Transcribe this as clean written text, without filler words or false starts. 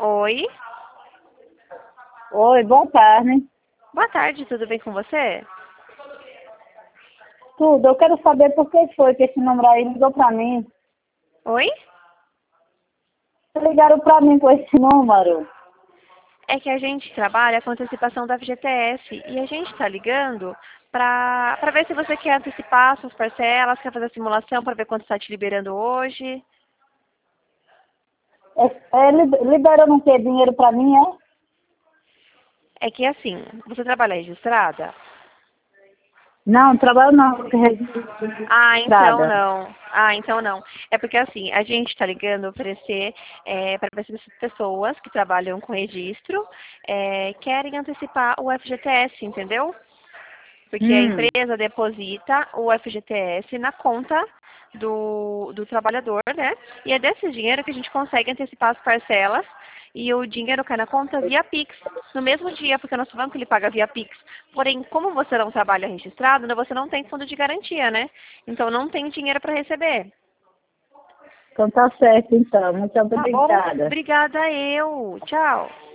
Oi, Oi, boa tarde. boa tarde, tudo bem com você? Tudo, eu quero saber por que foi que esse número aí ligou pra mim. Oi? Ligaram pra mim com esse número. É que a gente trabalha com antecipação da FGTS e a gente está ligando para ver se você quer antecipar suas parcelas, quer fazer a simulação para ver quanto está te liberando hoje. Liberando o quê? Dinheiro pra mim, é? É que assim, você trabalha registrada? Não, trabalho não, que Ah, então registrada. não. Ah, então não. É porque assim, a gente está ligando oferecer para ver se as pessoas que trabalham com registro querem antecipar o FGTS, entendeu? Porque a Hum, empresa deposita o FGTS na conta do trabalhador, né? E é desse dinheiro que a gente consegue antecipar as parcelas e o dinheiro cai na conta via Pix, no mesmo dia, porque o nosso banco ele paga via Pix. Porém, como você não trabalha registrado, né, você não tem fundo de garantia, né? Então não tem dinheiro para receber. então tá certo então. Muito Tá bom? obrigada. Obrigada eu. Tchau.